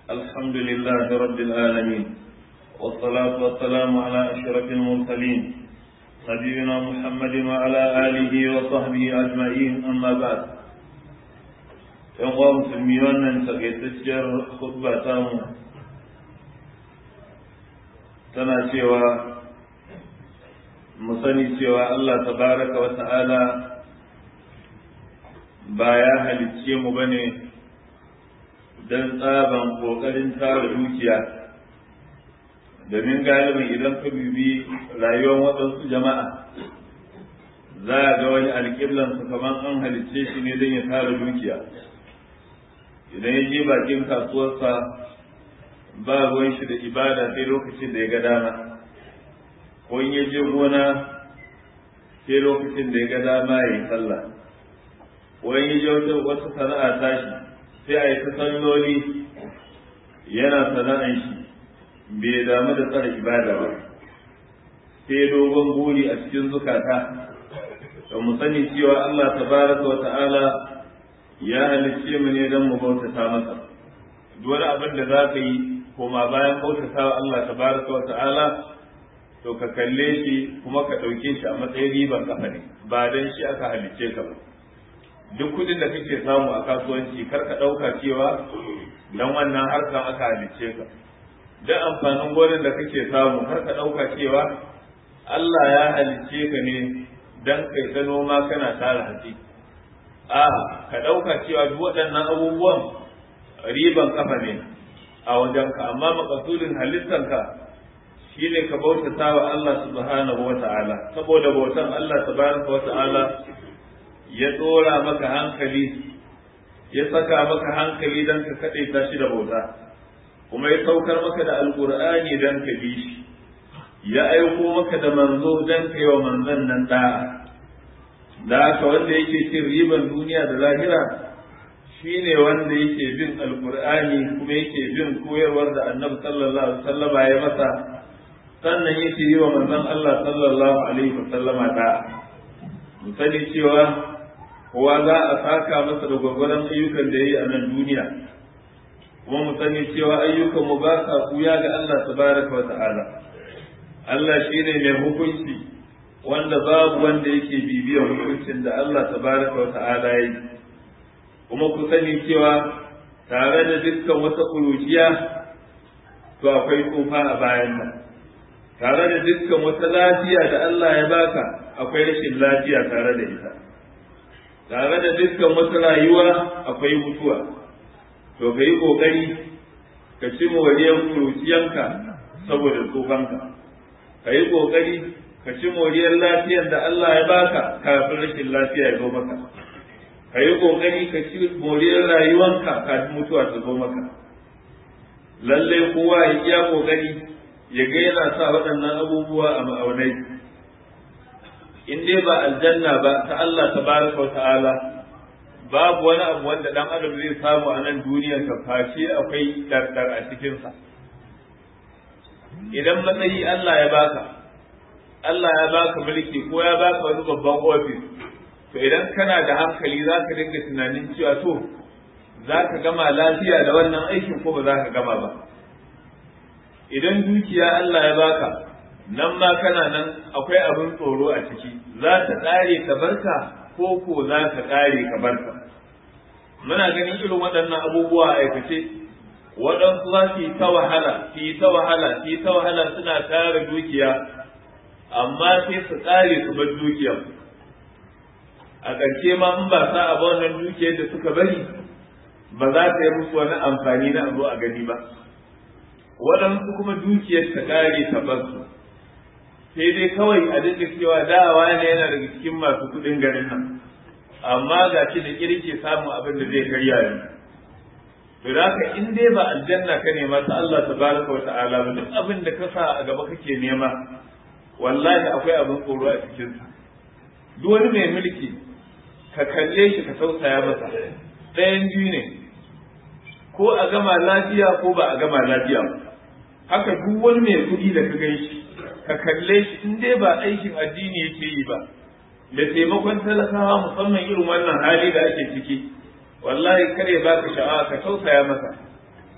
الحمد لله رب العالمين والصلاة والسلام على أشرف المرسلين نبينا محمد وعلى آله وصحبه أجمعين أما بعد يوم مسلمين تقيتشير خطبة تامو tana cewa mu sani cewa Allah tabaraka wa ta'ala ba ya halicce mu bane don tsaban kokarin tara dukiya, domin galibin idan ka bibi rayuwar waɗansu jama'a za a ga wani alƙiblan su kamar an halicce shi ne don ya tara dukiya. Idan ya je bakin kasuwarsa ba ruwan shi da ibada sai lokacin da ya ga dama, ko in ya je gona sai lokacin da ya ga dama ya yi sallah, ko in ya je wata sana'a tashi sai a yi ta salloli yana sana'an shi bai damu da tsara ibada ba, sai dogon buri a cikin zukata. Da mu sani cewa Allah tabaraka wa ta'ala ya halicce mu ne don mu bautata masa. Duk wani abin da za ka yi koma bayan bautata wa Allah tabaraka wa ta'ala to ka kalle shi kuma ka ɗauke shi a matsayin riban kafa ne, ba don shi aka halicce ka ba. Duk kudin da kake samu a kasuwanci kar ka ɗauka cewa dan wannan harkan aka halicce ka. Duk amfanin gonar da kake samu kar ka ɗauka cewa Allah ya halicce ka ne dan kai ta noma kana tara hatsi. A ka ɗauka cewa duk waɗannan abubuwan riban kafa ne a wajenka, amma makasudin halittanka shine ka bautata wa Allah subhanahu wa ta'ala. Saboda bautan Allah tabaraka wa ta'ala ya tsora maka hankali, ya saka maka hankali don ka kaɗaita shi da bauta, kuma ya saukar maka da alƙur'ani don ka bi shi, ya aiko maka da manzo don ka yi wa manzon nan da'a. Da haka wanda yake cin riban duniya da lahira shine wanda yake bin alƙur'ani kuma yake bin koyarwar da annabi sallallahu alaihi wasallam ya masa, sannan yake yi wa manzon Allah sallallahu alaihi wasallama da'a. Mu sani cewa kowa za a saka masa da gwagwaron ayyukan da ya yi a nan duniya, kuma mu sani cewa ayyukan mu ba sa kuya ga Allah tabaraka wa ta'ala. Allah shine mai hukunci wanda babu wanda yake bibiyar hukuncin da Allah tabaraka wa ta'ala ya yi. Kuma ku sani cewa tare da dukkan wata kuruciya to akwai tsufa a bayan nan, tare da dukkan wata lafiya da Allah ya baka akwai rashin lafiya tare da ita, tare da dukkan wata rayuwa akwai mutuwa. To ka yi ƙoƙari ka ci moriyar kuruciyanka saboda tsofanka, ka yi ƙoƙari ka ci moriyar lafiyar da Allah ya baka kafin rashin lafiya ya zo maka, ka yi ƙoƙari ka ci moriyar rayuwanka kafin mutuwa ta zo maka. Lallai kowa ya iya ƙoƙari ya ga yana sa waɗannan abubuwa a ma'aunai. In dai ba aljanna ba ta Allah tabaraka wa ta'ala, babu wani abu wanda dan adam zai samu a nan duniyar ka face akwai dardar a cikinsa. Idan matsayi Allah ya baka mulki ko ya baka wani babban ofis, to idan kana da hankali za ka dinga tunanin cewa to za ka gama lafiya da wannan aikin ko ba za ka gama ba. Idan dukiya Allah ya baka, nan ma kana nan akwai abin tsoro a ciki, za ta ƙare ka barka ko za ta ƙare ka barka. Muna ganin irin waɗannan abubuwa a aikace, waɗansu za su yi ta wahala suna tara dukiya, amma sai su ƙare su bar dukiyar. A ƙarshe ma in ba sa a wannan dukiyar da suka bari ba za ta yi musu wani amfani na abu a gani ba. Waɗansu kuma dukiyar ta ƙare ta bar su, sai dai kawai a dinga cewa dawa ne yana daga cikin masu kuɗin garin nan, amma ga shi da kirki samun abin da zai karya ne. To da haka in dai ba aljanna ka nema ta Allah tabaraka wa ta'ala ba, duk abin da ka sa a gaba kake nema wallahi akwai abin tsoro a cikin sa. Duk wani mai mulki ka kalle shi ka tausaya masa, ɗayan biyu ne, ko a gama lafiya ko ba a gama lafiya ba. Haka duk wani mai kuɗi da ka gan shi ka kalle shi in dai ba aikin addini yake yi ba, da taimakon talakawa musamman irin wannan hali da ake ciki, wallahi kare baka sha'awa ka tausaya masa.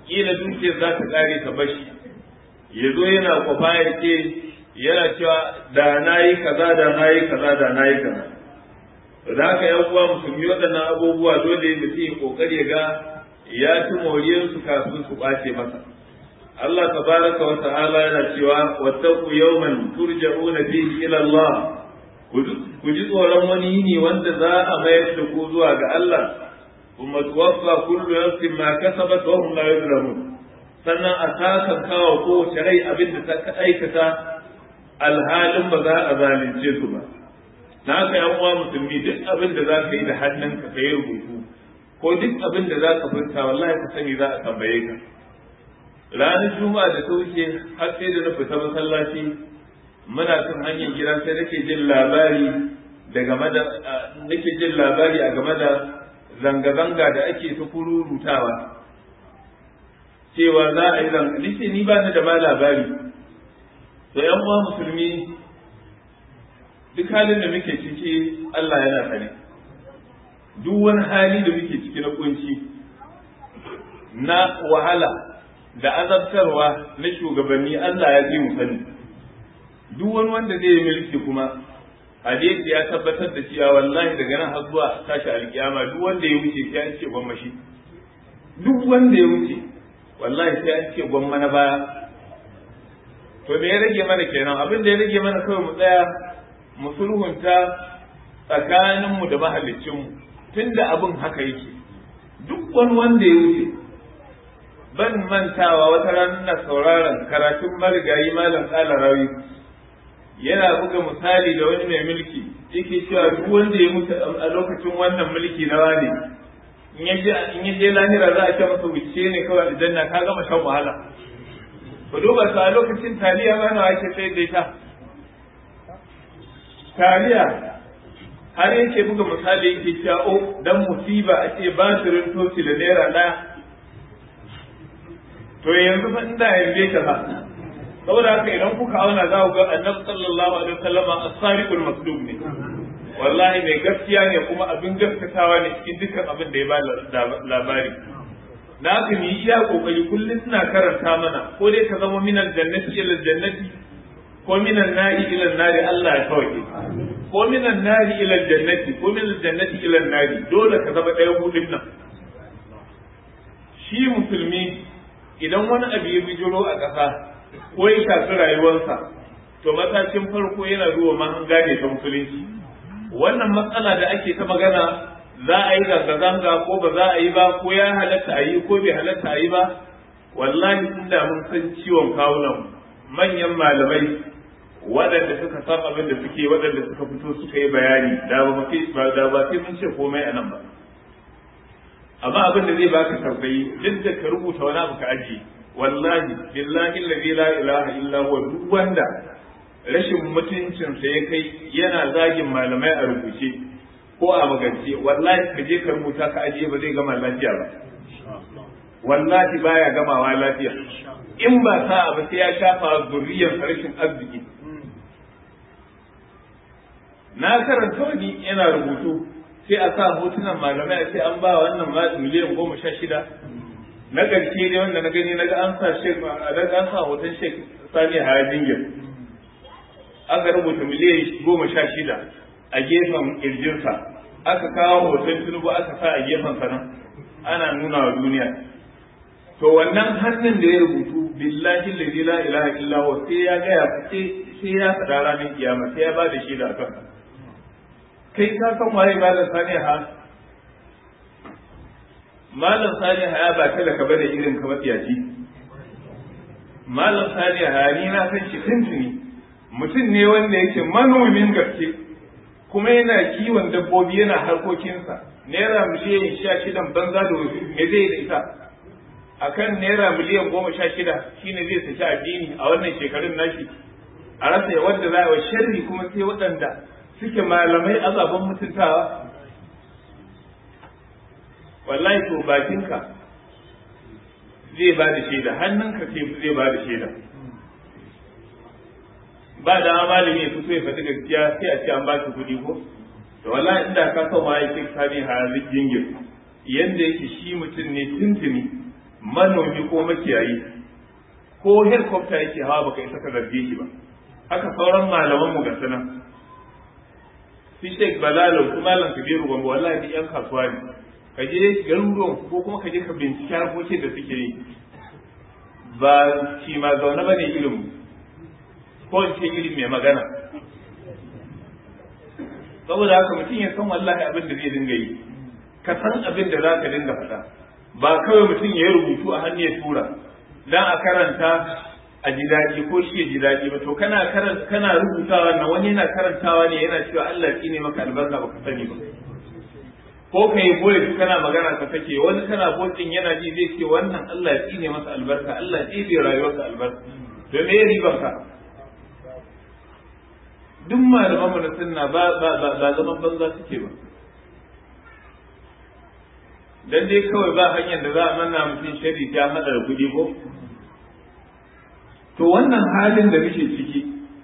kila dukiyar za ta kare ka bashi ya zo yana kwafa ya ce yana cewa da na yi kaza da na yi kaza da na yi kaza. Da haka yan uwa musulmi waɗannan abubuwa dole mutum kokari ga ya ci moriyarsu kafin su ɓace masa. Allah tabaraka wa ta'ala yana cewa wattaqu yawman turja'una fihi ila Allah, ku ji tsoron wani yini wanda za a mayar da ku zuwa ga Allah, kuma tuwaffa kullu nafsin ma kasabat wa hum la yuzlamun, sannan a sakan kawo kowace rai abin da ta aikata alhalin ba za a zalunce su ba. Na haka yan uwa musulmi duk abin da za ka yi da hannunka ka yi rubutu ko duk abin da za ka furta wallahi ka sani za a tambaye ka. Ranar Juma'a da ta wuce har sai da na fita masallaci muna kan hanyar gida sai nake jin labari a game da zanga-zanga da ake ta kururutawa cewa za a yi zanga ni ba ni da ma labari. To yan uwa musulmi duk halin da muke ciki Allah yana sani, duk wani hali da muke ciki na kunci na wahala da azabtarwa na shugabanni Allah ya ji mu sani. Duk wani wanda zai yi mulki kuma hadisi ya tabbatar da cewa wallahi daga nan har zuwa tashi alkiyama duk wanda ya wuce sai an ce gwammashi, duk wanda ya wuce wallahi sai an ce gwamma na baya. To me ya rage mana kenan? Abin da ya rage mana kawai mu tsaya mu sulhunta tsakaninmu da mahaliccinmu tunda abin haka yake. Duk wani wanda ya wuce, ban mantawa wata ranar sauraron karatun marigayi malam Kalarawi yana buga misali da wani mai mulki yake cewa duk wanda ya mutu a lokacin wannan mulki na wani in ya je lahira za a ce masa wuce ne kawai aljanna ka gama shan wahala. ku duba su a lokacin taliya ma nawa ake sayar da ita taliya har yake buga misali yake cewa o dan musiba a ce batirin toci da naira ɗaya to yanzu fa inda yanzu ka ba saboda haka idan kuka auna za ku ga annabi sallallahu alaihi wasallam as-sadiqul masduq ne wallahi mai gaskiya ne kuma abin gaskatawa ne cikin dukkan abin da ya ba labari na haka ni iya kokari kullum suna karanta mana ko dai ka zama minal jannati ila jannati ko minan nari ila nari Allah ya kawai ko minan nari ila jannati ko minal jannati ila nari dole ka zama ɗaya hudun nan shi musulmi idan wani abu ya bijiro a ƙasa ko ya shafi rayuwarsa to matakin farko yana zuwa mahanga ne ta musulunci wannan matsala da ake ta magana za a yi zanga-zanga ko ba za a yi ba ko ya halatta a yi ko bai halatta a yi ba wallahi inda mun san ciwon kawunan manyan malamai waɗanda suka san abin da suke waɗanda suka fito suka yi bayani da ba sai mun ce komai a nan ba amma abin da zai baka tausayi duk da ka rubuta wani abu ka ajiye wallahi billahi allazi la ilaha illa huwa duk wanda rashin mutuncin sa ya kai yana zagin malamai a rubuce ko a magance wallahi ka je ka rubuta ka ajiye ba zai gama lafiya ba wallahi baya gamawa lafiya in ba sa abu sai ya shafa zuriyar rashin arziki na karanta wani yana rubutu sai a sa hotunan malamai sai an ba wannan miliyan 16 na ƙarshe ne wanda na gani naga an sa shek daga an sa hoton shek sani hajingir aka rubuta miliyan 16 a gefen kirjinsa aka kawo hoton tunubu aka sa a gefen sa nan ana nuna wa duniya to wannan hannun da ya rubutu billahi la ilaha illa huwa sai ya ga sai ya fada ranar kiyama sai ya ba da shi da kan kai ka san waye malam sani ha malam sani ha ba talaka bane irin ka matsiyaci malam sani ha ni na san shi tuntuni mutum ne wanda yake manomin gaske kuma yana kiwon dabbobi yana harkokinsa naira miliyan 16 banza da wasu me zai da ita akan naira miliyan 16 shine zai saki addini a wannan shekarun nashi a rasa wanda za a wa sharri kuma sai waɗanda suke malamai azaban mutuntawa wallahi to bakinka zai ba da shaida hannunka zai ba da shaida ba da malami ya fito ya faɗi gaskiya sai a ce an ba shi kuɗi ko to wallahi inda ka san waye ke sani halin jingir yanda yake shi mutum ne tuntuni manomi ko makiyayi ko helicopter yake hawa baka isa ka zarge shi ba. Haka sauran malaman mu ga sanan fi Sheikh Balalo kuma Malam Kabiru Gombe wallahi duk yan kasuwa ne. Ka je garuruwan ko kuma ka je ka binciki harkokin da suke yi. Ba shi ma zaune ba ne ilimi ko in ce ilimi mai magana. Saboda haka mutum ya san wallahi abin da zai dinga yi, ka san abin da za ka dinga faɗa. Ba kawai mutum ya yi rubutu a hannu ya tura dan a karanta a ji daɗi ko shi ya ji daɗi ba. To kana rubutawa na wani yana karantawa ne yana cewa Allah ya tsine maka albarka baka sani ba. Ko ka yi boye kana magana ka sake wani kana botin yana ji zai ce wannan Allah ya tsine masa albarka, Allah ya tsine rayuwarsa albarka. To me riban ka? Duk malaman mu na sunna ba zaman banza suke ba. Dan dai kawai ba hanyar da za a manna mutum shari ta hada da kuɗi ko? To wannan halin da muke ciki,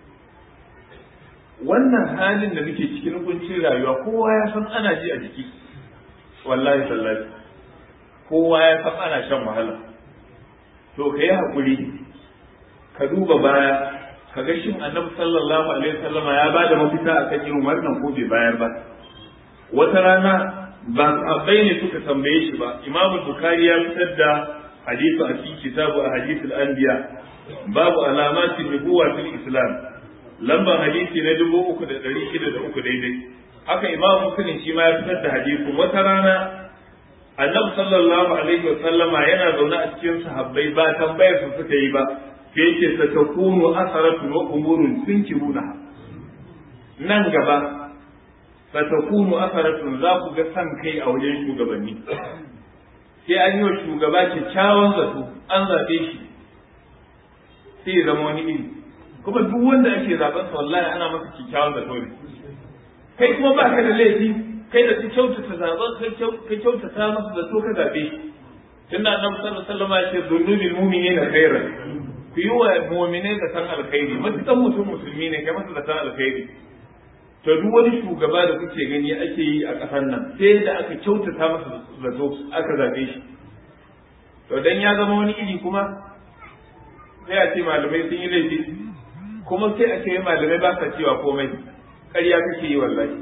na kuncin rayuwa kowa ya san ana ji a jiki. Wallahi tallahi kowa ya san ana shan wahala. To ka yi haƙuri, ka duba baya, ka ga shin Annabi sallallahu alaihi wasallam ya bada mafita akan irin wannan ko bai bayar ba. Wata rana ba sahabbai ne suka tambaye shi ba. Imam Bukhari ya fitar da hadisi a cikin kitabu ahadithul anbiya babu alamatin nubuwa fil islam, lambar hadisi na 3603 daidai. Haka Imam Muslim shi ma ya fitar da hadisin. Wata rana Annabi sallallahu alaihi wasallama yana zaune a cikin sahabbai ba tambayar su suka yi ba, sai yake satakunu asaratu wa umurun tunkiruna. Nan gaba satakunu asaratu za ku ga san kai a wajen shugabanni. Sai an yi wa shugaba kyakkyawan zato, an zaɓe shi sai ya zama wani iri. Kuma duk wanda ake zaɓen sa wallahi ana masa kyakkyawan zato ne. Kai kuma ba ka da laifi, kai da ka kyautata zaɓen ka kyautata masa zato ka zaɓe shi. Tunda Annabi sallallahu alaihi wasallam ya ce zunubil mu'minina khairan. Ku yi wa mu'minai da san alkhairi, matukan mutum musulmi ne kai masa da san alkhairi. To duk wani shugaba da kuke gani ake yi a ƙasar nan sai da aka kyautata masa zato aka zaɓe shi. To dan ya zama wani iri kuma sai a ce malamai sun yi laifi, kuma sai a ce malamai ba sa cewa komai. Ƙarya kake yi wallahi.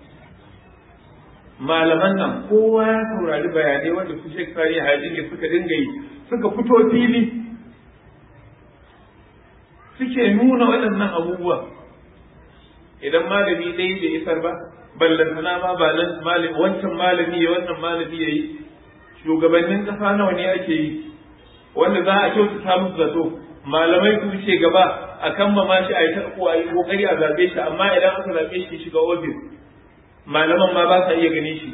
Malaman nan kowa ya saurari bayanai wanda su Sheikh Sani Hajji suka dinga yi, suka fito fili suke nuna waɗannan abubuwa. Idan malami dai bai isar ba, ballantana ma wancan malami ya wannan malami ya yi. Shugabannin ƙasa nawa ne ake yi wanda za a kyautata musu zato, malamai su ce gaba a kan ma shi a yi ta kokari a zaɓe shi, amma idan aka zaɓe shi shiga ofis malaman ma ba sa iya gane shi.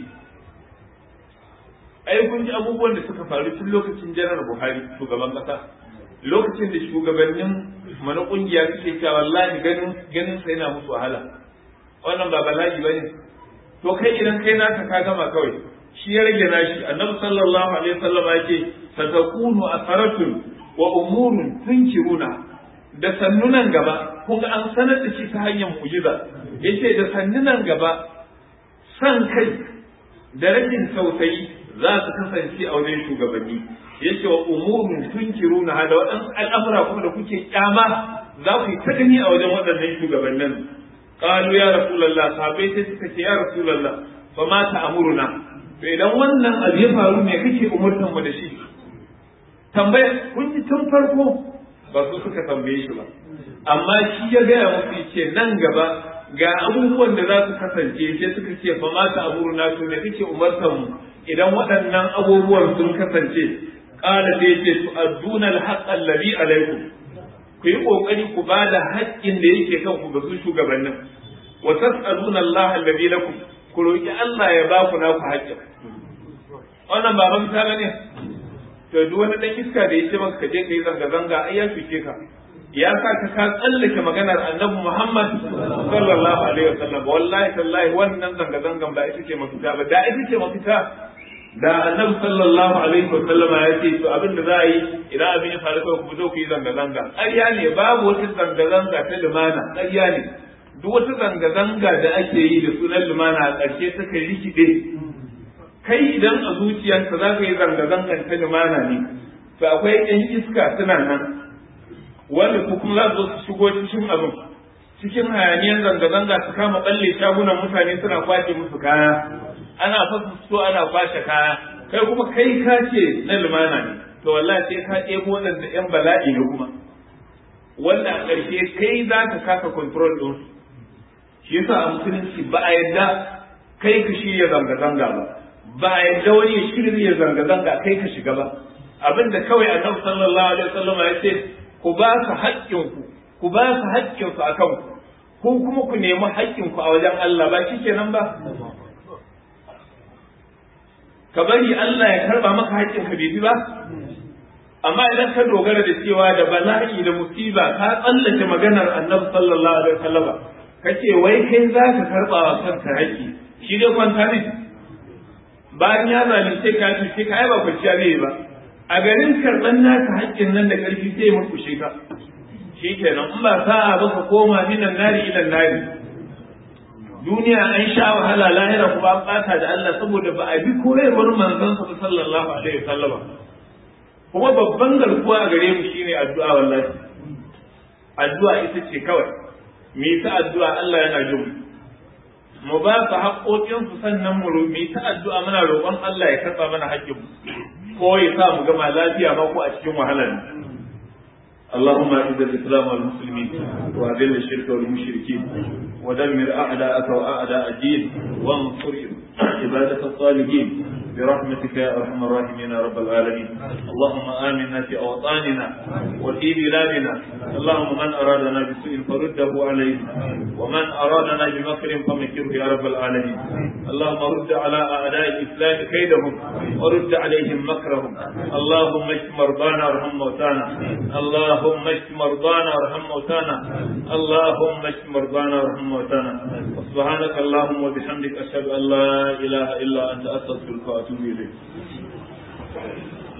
Ai kun ji abubuwan da suka faru tun lokacin Janar Buhari shugaban ƙasa, lokacin da shugabannin mana kungiya suke cewa wallahi ganin sai yana musu wahala. Wannan ba bala'i bane. To kai idan kai naka ka gama kawai, shi ya rage nashi. Annabi sallallahu alaihi wasallam ya ce satakunu asaratun wa umurun tunkiruna. Da sannunan gaba kun ga an sanar da shi ta hanyar mu'jiza. Yace da sannunan gaba san kai da rashin tausayi za su kasance a wajen shugabanni. Yace wa umurun tunkiruna, da waɗansu al'amura kuma da kuke kyama za ku yi ta gani a wajen waɗannan shugabannin. Qalu ya rasulullah, sahabbai sai suka ce ya rasulullah fa ma ta'muruna. To idan wannan abu ya faru me kake umurtan mu da shi? Tambaya kun ji tun farko ba su suka tambaye shi ba, amma shi ya gaya musu ce nan gaba ga abubuwan da za su kasance. Sai suka ce fa ma ta'muruna, to me kake umurtan mu idan waɗannan abubuwan sun kasance? Qala da yace tu'adduna al-haqqa alladhi alaykum, ku yi kokari ku ba da haƙƙin da yake kan ku ga su shugabannin. Wa tas'aluna Allah alladhi lakum, ku roki Allah ya ba ku naku haƙƙin. Wannan ba mafita bane. To duk wani dan iska da yace maka ka je kai zanga zanga ai ya shuke ka, ya sa ka tsallake maganar Annabi Muhammad sallallahu alaihi wasallam. Wallahi tallahi wannan zanga zangan ba ita ce mafita ba. Da ita ce mafita, da Annabi sallallahu alaihi wasallam ya ce to abin da za a yi idan abin ya faru kawai ku zo ku yi zanga zanga. Ƙarya ne, babu wata zanga zanga ta lumana. Ƙarya ne, duk wata zanga zanga da ake yi da sunan lumana a ƙarshe ta kai rikide. Kai idan a zuciyarka za ka yi zanga zangan ta lumana ne, to akwai ɗan iska suna nan wanda su kuma za su shigo cikin abin cikin hayaniyar zanga-zanga su kama balle shagunan mutane suna kwace musu kaya ana fasa so ana kwashe kaya kai kuma kai ka ce na lumana ne to wallahi sai ka ɗebo waɗanda ƴan bala'i ne kuma wanda a ƙarshe kai za ka kasa control ɗin shi yasa a musulunci ba a yadda kai ka shirya zanga-zanga ba a yadda wani ya shirya zanga-zanga kai ka shiga ba abinda kawai annabi sallallahu alaihi wasallam ya ce ku ba su haƙƙinku ku ba su haƙƙinsu a kanku ko kuma ku nemi haƙƙinku a wajen Allah ba shi kenan ba ka bari Allah ya karba maka haƙƙinka bai bi ba amma idan ka dogara da cewa da bala'i da musiba ka tsallake maganar annabi sallallahu alaihi wasallam kace wai kai za ka karba wa kanka haƙƙi shi dai kwanta ne bayan ya zalunce ka ce ka ai ba kwanciya ne ba a garin karɓar naka haƙƙin nan da ƙarfi sai murkushe ka shi kenan in ba sa'a ba ka koma minan nari ilan nari duniya an sha wahala lahira kuma an ɓata da Allah saboda ba a bi koyarwar manzon sa sallallahu alaihi wasallam kuma babban garkuwa a gare mu shine addu'a wallahi addu'a ita ce kawai me ta addu'a Allah yana jin mu ba ka haƙoƙinsu sannan mu rubi ta addu'a muna roƙon Allah ya karɓa mana haƙƙinmu ko ya sa mu gama lafiya ma ko a cikin wahalar اللهم اعز الاسلام والمسلمين واذل الشرك والمشركين ودمر اعداءك واعداء الدين وانصر عبادك الصالحين برحمتك يا ارحم الراحمين يا رب العالمين اللهم امنا في اوطاننا وفي بلادنا اللهم من ارادنا بسوء فرده عليه ومن ارادنا بمكر فمكره يا رب العالمين اللهم رد على اعداء الاسلام كيدهم ورد عليهم مكرهم اللهم اشف مرضانا وارحم موتانا اللهم اشف مرضانا وارحم موتانا اللهم اشف مرضانا وارحم موتانا سبحانك اللهم وبحمدك اشهد ان لا اله الا انت استغفرك واتوب اليك